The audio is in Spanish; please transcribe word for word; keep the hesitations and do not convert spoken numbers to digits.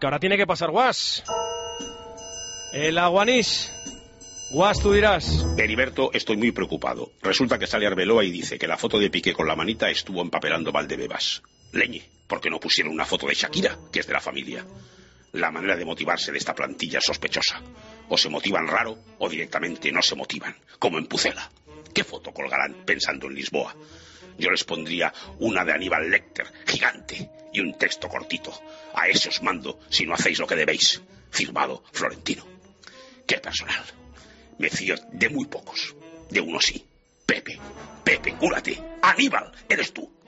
que ahora tiene que pasar Guas. El Aguanís. Guas, tú dirás. Heriberto, estoy muy preocupado. Resulta que sale Arbeloa y dice que la foto de Piqué con la manita estuvo empapelando Valdebebas. Leñe, porque no pusieron una foto de Shakira, que es de la familia. La manera de motivarse de esta plantilla es sospechosa. O se motivan raro, o directamente no se motivan, como en Pucela. ¿Qué foto colgarán pensando en Lisboa? Yo les pondría una de Aníbal Lecter, gigante, y un texto cortito. A ese os mando si no hacéis lo que debéis. Firmado Florentino. ¡Qué personal! Me fío de muy pocos. De uno sí. Pepe, Pepe, cúrate. Aníbal, eres tú.